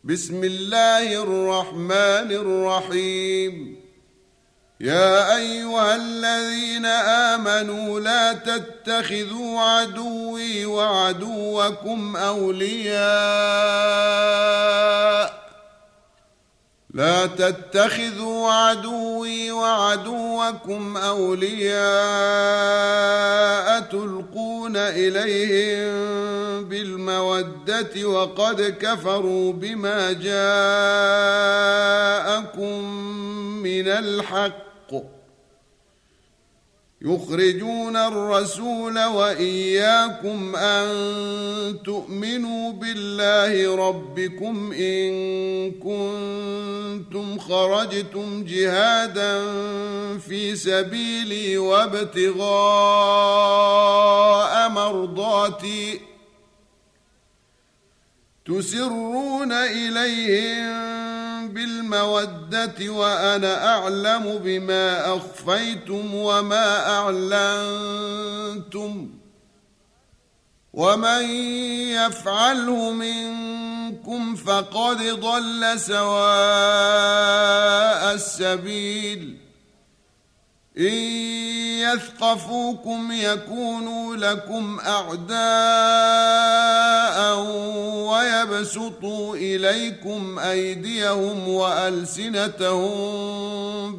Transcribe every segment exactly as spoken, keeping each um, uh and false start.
بسم الله الرحمن الرحيم. يا أيها الذين آمنوا لا تتخذوا عدوي وعدوكم أولياء لا تتخذوا عدوي وعدوكم أولياء تلقون إليهم بالمودة وقد كفروا بما جاءكم من الحق يخرجون الرسول وإياكم أن تؤمنوا بالله ربكم إن كنتم خرجتم جهادا في سبيلي وابتغاء مرضاتي تسرون إليهم بالمودة وأنا أعلم بما أخفيتم وما أعلنتم ومن يفعله منكم فقد ضل سواء السبيل. إن يثقفوكم يكونوا لكم أعداء ويبسطوا إليكم أيديهم وألسنتهم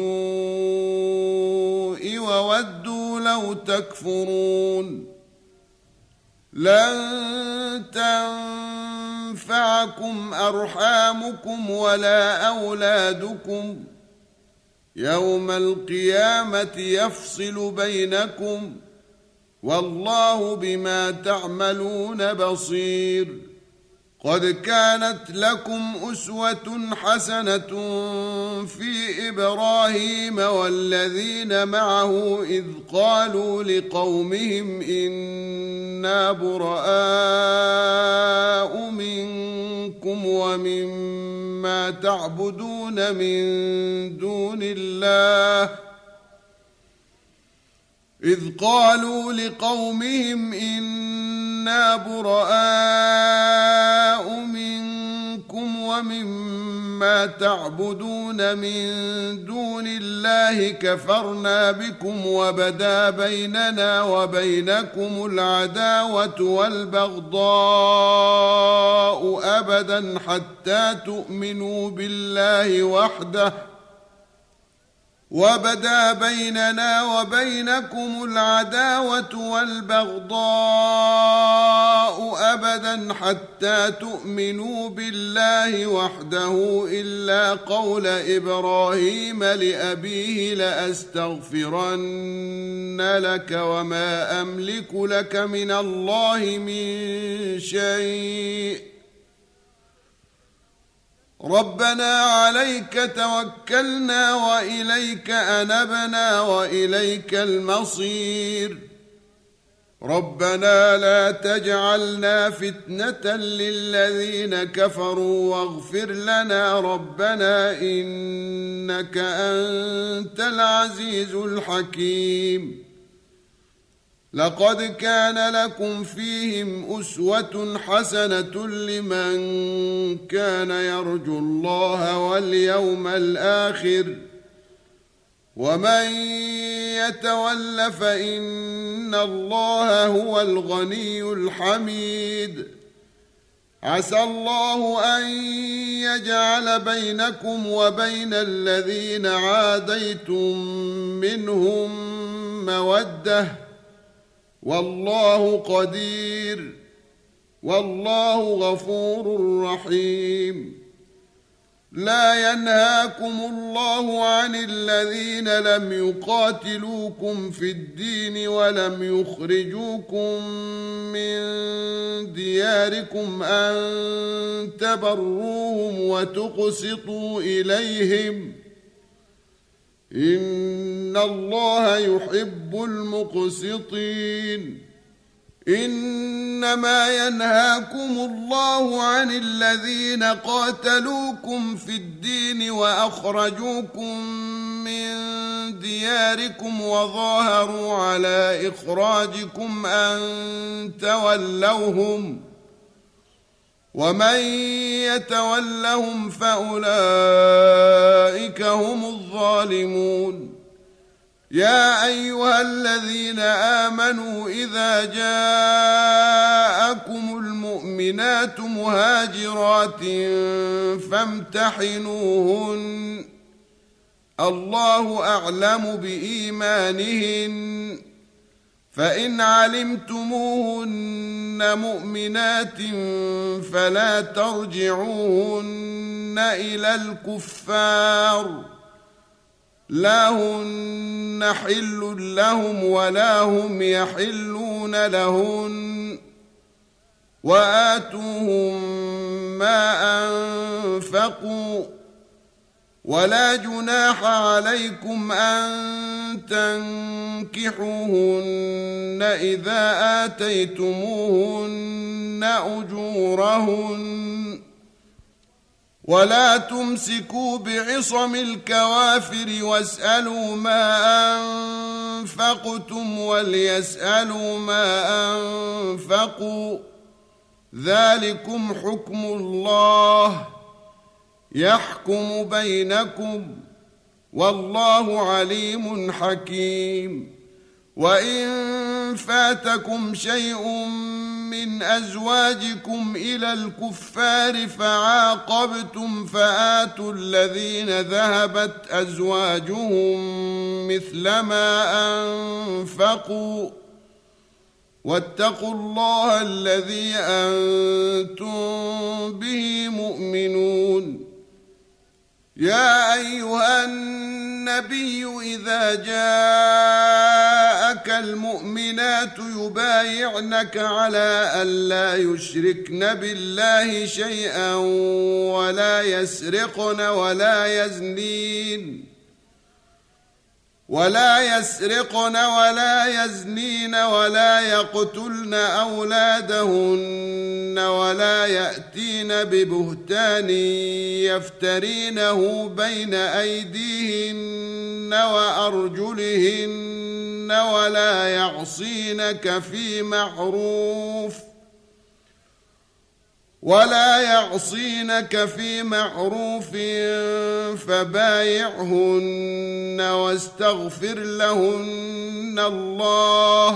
بالسوء وودوا لو تكفرون. لن تنفعكم أرحامكم ولا أولادكم يوم القيامة يفصل بينكم والله بما تعملون بصير. قد كانت لكم أسوة حسنة في إبراهيم والذين معه إذ قالوا لقومهم إنا براء منكم ومما تعبدون من دون الله إذ قالوا لقومهم إنا براء منكم ومما تعبدون من دون الله كفرنا بكم وبدا بيننا وبينكم العداوة والبغضاء أبدا حتى تؤمنوا بالله وحده وبدا بيننا وبينكم العداوة والبغضاء أبدا حتى تؤمنوا بالله وحده إلا قول إبراهيم لأبيه لأستغفرن لك وما أملك لك من الله من شيء ربنا عليك توكلنا وإليك أنبنا وإليك المصير. ربنا لا تجعلنا فتنة للذين كفروا واغفر لنا ربنا إنك أنت العزيز الحكيم. لقد كان لكم فيهم أسوة حسنة لمن كان يرجو الله واليوم الآخر ومن يتول فإن الله هو الغني الحميد. عسى الله أن يجعل بينكم وبين الذين عاديتم منهم مودة والله قدير والله غفور رحيم. لا ينهاكم الله عن الذين لم يقاتلوكم في الدين ولم يخرجوكم من دياركم أن تبروهم وتقسطوا إليهم إن الله يحب المقسطين. إنما ينهاكم الله عن الذين قاتلوكم في الدين وأخرجوكم من دياركم وظاهروا على إخراجكم أن تولوهم ومن يتولهم فأولئك هم الظالمون. يا أيها الذين آمنوا إذا جاءكم المؤمنات مهاجرات فامتحنوهن الله أعلم بإيمانهن فإن علمتموهن مؤمنات فلا ترجعوهن إلى الكفار لا هن حل لهم ولا هم يحلون لهن وآتوهم ما أنفقوا ولا جناح عليكم أن تنكحوهن إذا آتيتموهن أجورهن ولا تمسكوا بعصم الكوافر واسألوا ما أنفقتم وليسألوا ما أنفقوا ذلكم حكم الله يحكم بينكم والله عليم حكيم. وإن فاتكم شيء من أزواجكم إلى الكفار فعاقبتم فآتوا الذين ذهبت أزواجهم مثل ما أنفقوا واتقوا الله الذي أنتم به مؤمنون. يا أيها النبي إذا جاءك المؤمنات يبايعنك على ألا يشركن بالله شيئا ولا يسرقن ولا يزنين ولا يسرقن ولا يزنين ولا يقتلن أولادهن ولا يأتين ببهتان يفترينه بين أيديهن وأرجلهن ولا يعصينك في معروف ولا يعصينك في معروف فبايعهن واستغفر لهن الله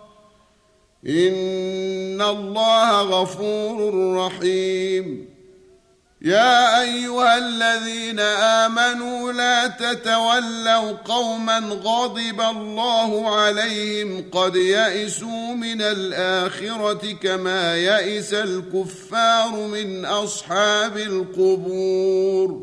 إن الله غفور رحيم. يا أيها الذين آمنوا لا تتولوا قوما غضب الله عليهم قد يئسوا من الآخرة كما يئس الكفار من أصحاب القبور.